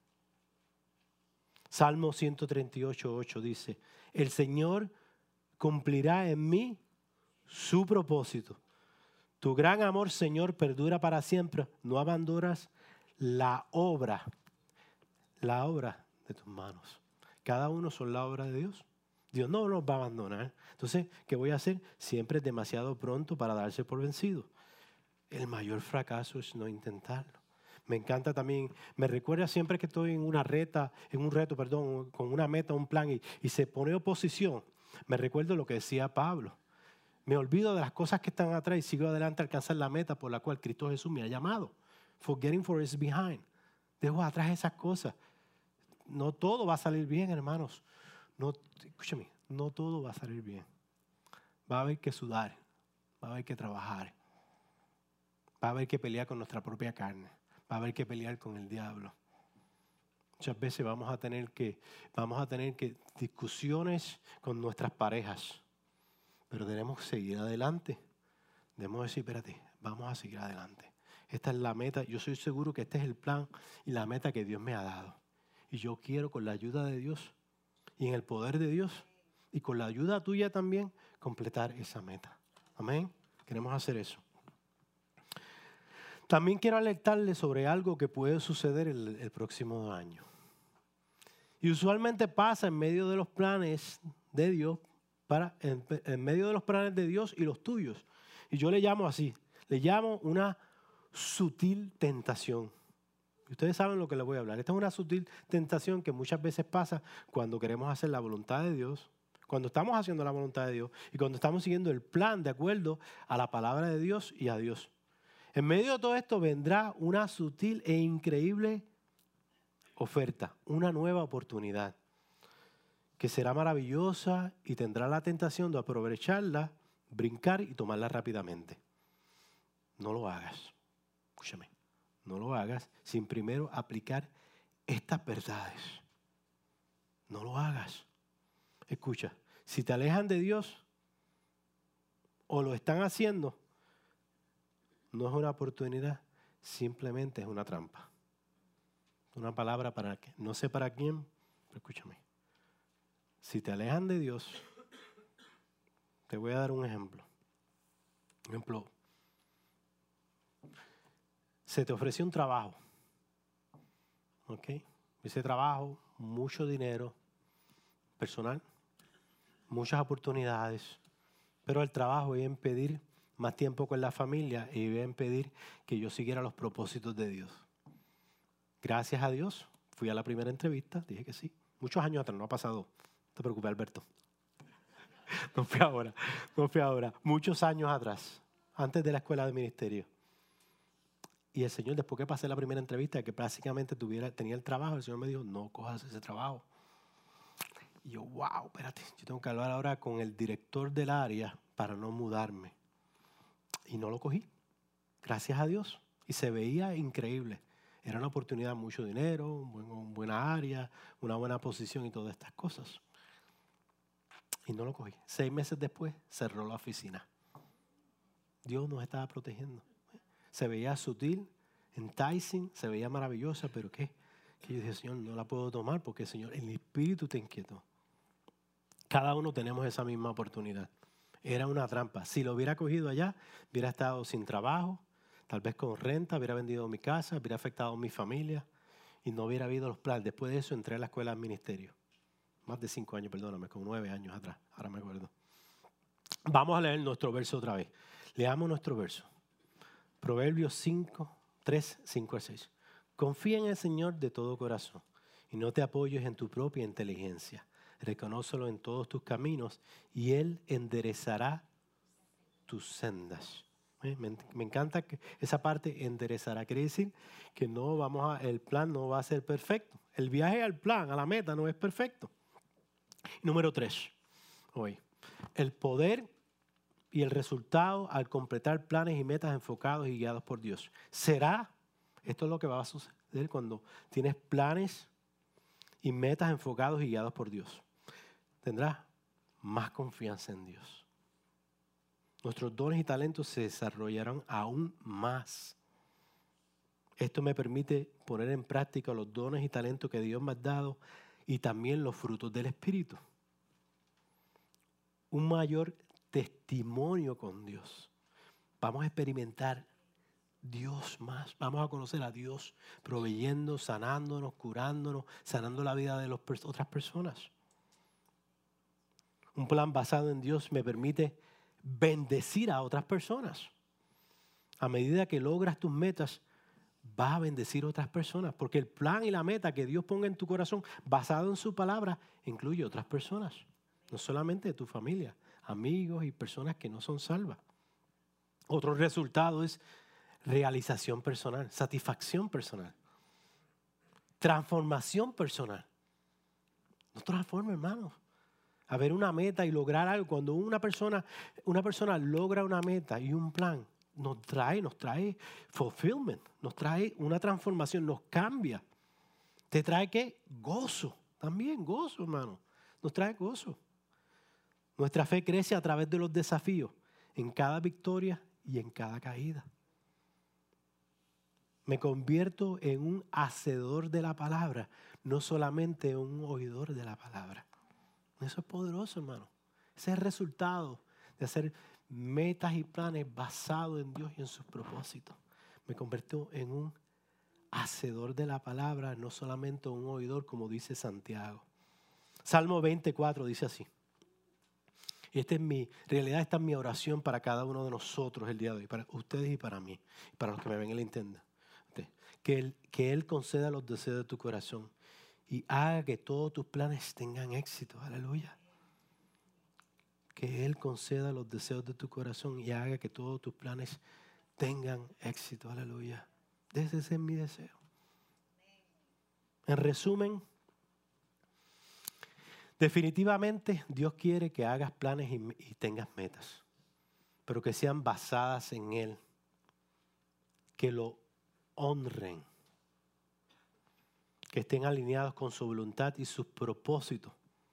Salmo ciento treinta y ocho, ocho dice, el Señor cumplirá en mí su propósito. Tu gran amor, Señor, perdura para siempre. No abandonas la obra, la obra de tus manos. Cada uno son la obra de Dios. Dios no nos va a abandonar. Entonces, ¿qué voy a hacer? Siempre es demasiado pronto para darse por vencido. El mayor fracaso es no intentarlo. Me encanta también, me recuerda siempre que estoy en una reta, en un reto, perdón, con una meta, un plan y, y se pone oposición. Me recuerdo lo que decía Pablo. Me olvido de las cosas que están atrás y sigo adelante a alcanzar la meta por la cual Cristo Jesús me ha llamado. Forgetting for is behind. Dejo atrás esas cosas. No todo va a salir bien, hermanos. No, escúchame, no todo va a salir bien. Va a haber que sudar, va a haber que trabajar, va a haber que pelear con nuestra propia carne, va a haber que pelear con el diablo. Muchas veces vamos a tener que, vamos a tener que discusiones con nuestras parejas. Pero tenemos que seguir adelante. Debemos decir, espérate, vamos a seguir adelante. Esta es la meta. Yo soy seguro que este es el plan y la meta que Dios me ha dado. Y yo quiero, con la ayuda de Dios y en el poder de Dios y con la ayuda tuya también, completar esa meta. Amén. Queremos hacer eso. También quiero alertarles sobre algo que puede suceder el, el próximo año. Y usualmente pasa en medio de los planes de Dios, Para, en, en medio de los planes de Dios y los tuyos. Y yo le llamo así, le llamo una sutil tentación. Y ustedes saben lo que les voy a hablar. Esta es una sutil tentación que muchas veces pasa cuando queremos hacer la voluntad de Dios, cuando estamos haciendo la voluntad de Dios y cuando estamos siguiendo el plan de acuerdo a la palabra de Dios y a Dios. En medio de todo esto vendrá una sutil e increíble oferta, una nueva oportunidad, que será maravillosa y tendrá la tentación de aprovecharla, brincar y tomarla rápidamente. No lo hagas. Escúchame. No lo hagas sin primero aplicar estas verdades. No lo hagas. Escucha, si te alejan de Dios o lo están haciendo, no es una oportunidad, simplemente es una trampa. Una palabra para que, no sé para quién, pero escúchame. Si te alejan de Dios, te voy a dar un ejemplo. Un ejemplo. Se te ofrece un trabajo. ¿Ok? Ese trabajo, mucho dinero personal, muchas oportunidades, pero el trabajo iba a impedir más tiempo con la familia y iba a impedir que yo siguiera los propósitos de Dios. Gracias a Dios, fui a la primera entrevista, dije que sí. Muchos años atrás, no ha pasado. No te preocupes, Alberto. No fui ahora, no fui ahora. Muchos años atrás, antes de la escuela de ministerio. Y el Señor, después que pasé la primera entrevista, que prácticamente tuviera, tenía el trabajo, el Señor me dijo, no cojas ese trabajo. Y yo, wow, espérate, yo tengo que hablar ahora con el director del área para no mudarme. Y no lo cogí, gracias a Dios. Y se veía increíble. Era una oportunidad, mucho dinero, un buen, una buena área, una buena posición y todas estas cosas. Y no lo cogí. Seis meses después cerró la oficina. Dios nos estaba protegiendo. Se veía sutil, enticing, se veía maravillosa, pero ¿qué? Que yo dije, Señor, no la puedo tomar porque, Señor, el espíritu te inquietó. Cada uno tenemos esa misma oportunidad. Era una trampa. Si lo hubiera cogido allá, hubiera estado sin trabajo, tal vez con renta, hubiera vendido mi casa, hubiera afectado a mi familia y no hubiera habido los planes. Después de eso entré a la escuela de ministerio. Más de cinco años, perdóname, como nueve años atrás. Ahora me acuerdo. Vamos a leer nuestro verso otra vez. Leamos nuestro verso. Proverbios cinco, tres, cinco al seis. Confía en el Señor de todo corazón y no te apoyes en tu propia inteligencia. Reconócelo en todos tus caminos y Él enderezará tus sendas. ¿Eh? Me, me encanta que esa parte enderezará. Quiere decir que no vamos a, el plan no va a ser perfecto. El viaje al plan, a la meta, no es perfecto. Número tres, hoy. El poder y el resultado al completar planes y metas enfocados y guiados por Dios. Será, esto es lo que va a suceder cuando tienes planes y metas enfocados y guiados por Dios. Tendrás más confianza en Dios. Nuestros dones y talentos se desarrollarán aún más. Esto me permite poner en práctica los dones y talentos que Dios me ha dado y también los frutos del Espíritu. Un mayor testimonio con Dios. Vamos a experimentar Dios más. Vamos a conocer a Dios proveyendo, sanándonos, curándonos, sanando la vida de las otras personas. Un plan basado en Dios me permite bendecir a otras personas. A medida que logras tus metas, vas a bendecir a otras personas. Porque el plan y la meta que Dios ponga en tu corazón, basado en su palabra, incluye otras personas. No solamente de tu familia, amigos y personas que no son salvas. Otro resultado es realización personal, satisfacción personal, transformación personal. Nos transforma, hermanos. A ver una meta y lograr algo. Cuando una persona, una persona logra una meta y un plan, nos trae, nos trae fulfillment, nos trae una transformación, nos cambia. ¿Te trae qué? Gozo. También gozo, hermano. Nos trae gozo. Nuestra fe crece a través de los desafíos, en cada victoria y en cada caída. Me convierto en un hacedor de la palabra, no solamente un oidor de la palabra. Eso es poderoso, hermano. Ese es el resultado de hacer metas y planes basados en Dios y en sus propósitos. Me convierto en un hacedor de la palabra, no solamente un oidor, como dice Santiago. Salmo veinticuatro dice así. Y esta es mi, en realidad esta es mi oración para cada uno de nosotros el día de hoy, para ustedes y para mí, para los que me ven y le entiendan. Que él, que Él conceda los deseos de tu corazón y haga que todos tus planes tengan éxito. Aleluya. Que Él conceda los deseos de tu corazón y haga que todos tus planes tengan éxito. Aleluya. Ese es mi deseo. En resumen, definitivamente Dios quiere que hagas planes y, y tengas metas, pero que sean basadas en Él, que lo honren, que estén alineados con su voluntad y sus propósitos.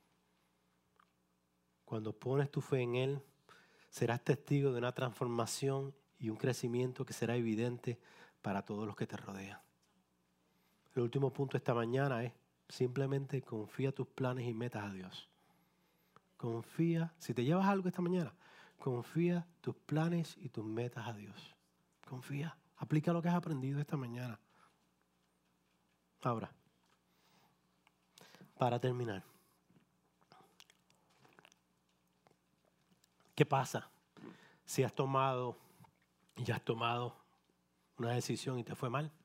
Cuando pones tu fe en Él, serás testigo de una transformación y un crecimiento que será evidente para todos los que te rodean. El último punto esta mañana es simplemente confía tus planes y metas a Dios. Confía, si te llevas algo esta mañana, confía tus planes y tus metas a Dios. Confía, aplica lo que has aprendido esta mañana. Ahora, para terminar, ¿qué pasa si has tomado y has tomado una decisión y te fue mal?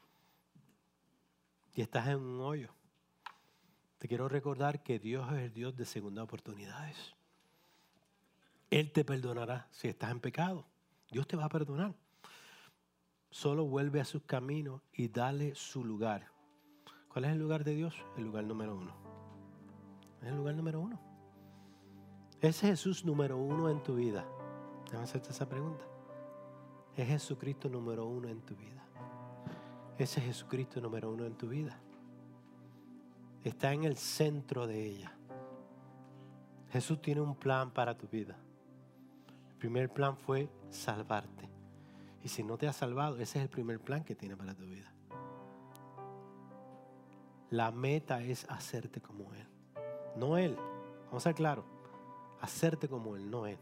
Y estás en un hoyo. Te quiero recordar que Dios es el Dios de segundas oportunidades. Él te perdonará si estás en pecado. Dios te va a perdonar. Solo vuelve a sus caminos y dale su lugar. ¿Cuál es el lugar de Dios? El lugar número uno. Es el lugar número uno. ¿Es Jesús número uno en tu vida? Déjame hacerte esa pregunta. ¿Es Jesucristo número uno en tu vida? Ese es Jesucristo número uno en tu vida. Está en el centro de ella. Jesús tiene un plan para tu vida. El primer plan fue salvarte. Y si no te ha salvado, ese es el primer plan que tiene para tu vida. La meta es hacerte como Él. No Él. Vamos a ser claros. Hacerte como Él, no Él.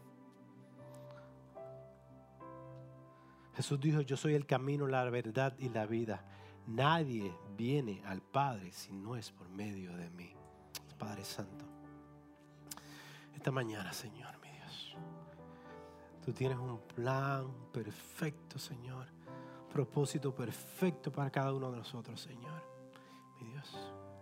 Jesús dijo, yo soy el camino, la verdad y la vida. Nadie viene al Padre si no es por medio de mí. Padre Santo, esta mañana, Señor, mi Dios, tú tienes un plan perfecto, Señor. Un propósito perfecto para cada uno de nosotros, Señor, mi Dios.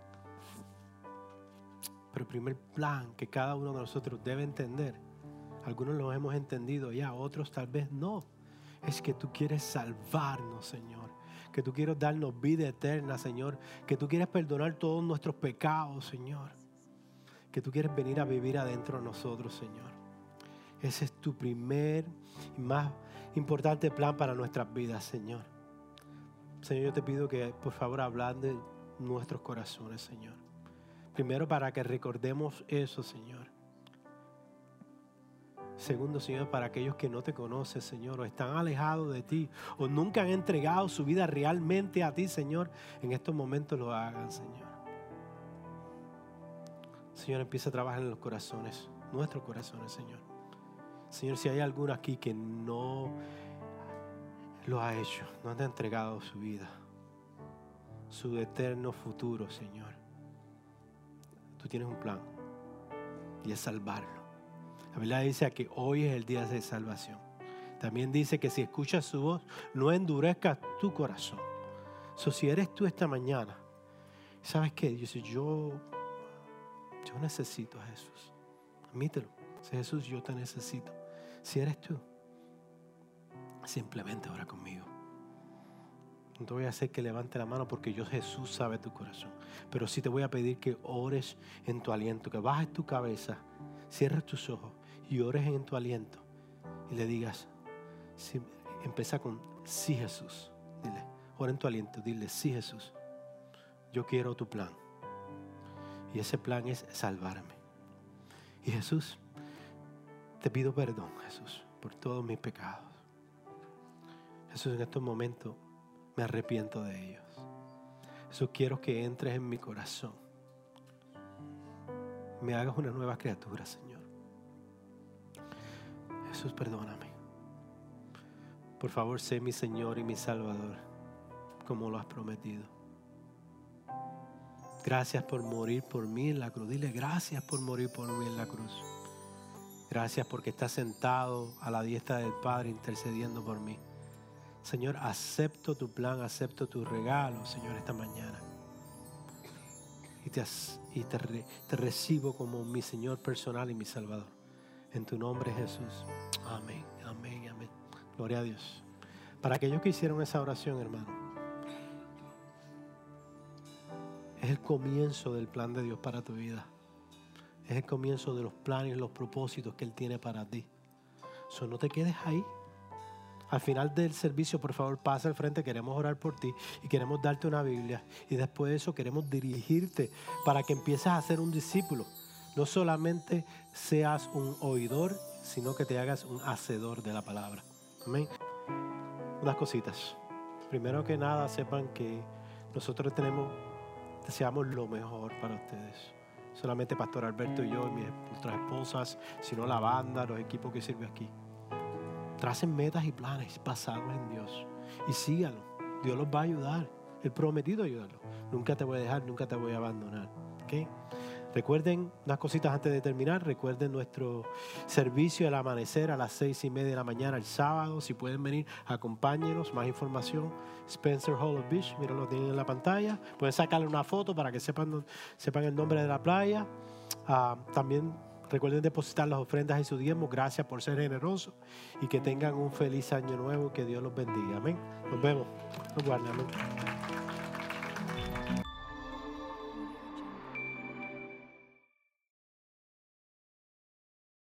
Pero el primer plan que cada uno de nosotros debe entender, algunos lo hemos entendido ya, otros tal vez no, es que tú quieres salvarnos, Señor. Que tú quieres darnos vida eterna, Señor. Que tú quieres perdonar todos nuestros pecados, Señor. Que tú quieres venir a vivir adentro de nosotros, Señor. Ese es tu primer y más importante plan para nuestras vidas, Señor. Señor, yo te pido que por favor ablande nuestros corazones, Señor. Primero, para que recordemos eso, Señor. Segundo, Señor, para aquellos que no te conocen, Señor, o están alejados de ti, o nunca han entregado su vida realmente a ti, Señor, en estos momentos lo hagan, Señor. Señor, empieza a trabajar en los corazones, nuestros corazones, Señor. Señor, si hay alguno aquí que no lo ha hecho, no ha entregado su vida, su eterno futuro, Señor, tú tienes un plan y es salvarlo. La Biblia dice que hoy es el día de salvación. También dice que si escuchas su voz, no endurezcas tu corazón. So, si eres tú esta mañana, ¿sabes qué? Dice, yo, yo necesito a Jesús. Admítelo. Si Jesús, yo te necesito. Si eres tú, simplemente ora conmigo. No te voy a hacer que levante la mano porque yo, Jesús, sabe tu corazón. Pero sí te voy a pedir que ores en tu aliento, que bajes tu cabeza, cierres tus ojos y ores en tu aliento y le digas, sí, empieza con sí, Jesús. Dile, ora en tu aliento, dile, sí, Jesús, yo quiero tu plan. Y ese plan es salvarme. Y Jesús, te pido perdón, Jesús, por todos mis pecados. Jesús, en estos momentos me arrepiento de ellos. Jesús, quiero que entres en mi corazón. Me hagas una nueva criatura, Señor. Jesús, perdóname. Por favor, sé mi Señor y mi Salvador, como lo has prometido. Gracias por morir por mí en la cruz. Dile, gracias por morir por mí en la cruz. Gracias porque estás sentado a la diestra del Padre intercediendo por mí. Señor, acepto tu plan, acepto tu regalo, Señor, esta mañana. Y te, y te, re, te recibo como mi Señor personal y mi Salvador. En tu nombre, Jesús. Amén, amén, amén. Gloria a Dios. Para aquellos que hicieron esa oración, hermano, es el comienzo del plan de Dios para tu vida. Es el comienzo de los planes y los propósitos que Él tiene para ti. So, no te quedes ahí. Al final del servicio, por favor, pasa al frente. Queremos orar por ti y queremos darte una Biblia. Y después de eso queremos dirigirte para que empieces a ser un discípulo. No solamente seas un oidor, sino que te hagas un hacedor de la palabra. Amén. Unas cositas. Primero que nada, sepan que nosotros tenemos, deseamos lo mejor para ustedes. Solamente Pastor Alberto y yo y nuestras esposas, sino la banda, los equipos que sirven aquí. Tracen metas y planes basados en Dios y síganlo. Dios los va a ayudar. Él prometido ayudarlos. Nunca te voy a dejar, nunca te voy a abandonar. ¿Okay? Recuerden unas cositas antes de terminar. Recuerden nuestro servicio al amanecer a las seis y media de la mañana el sábado. Si pueden venir, acompáñenos. Más información, Spencer Hall of Beach. Mira, lo tienen en la pantalla. Pueden sacarle una foto para que sepan, sepan el nombre de la playa. Uh, también recuerden depositar las ofrendas y su diezmo. Gracias por ser generosos. Y que tengan un feliz año nuevo. Que Dios los bendiga. Amén. Nos vemos. Nos guarde. Amén.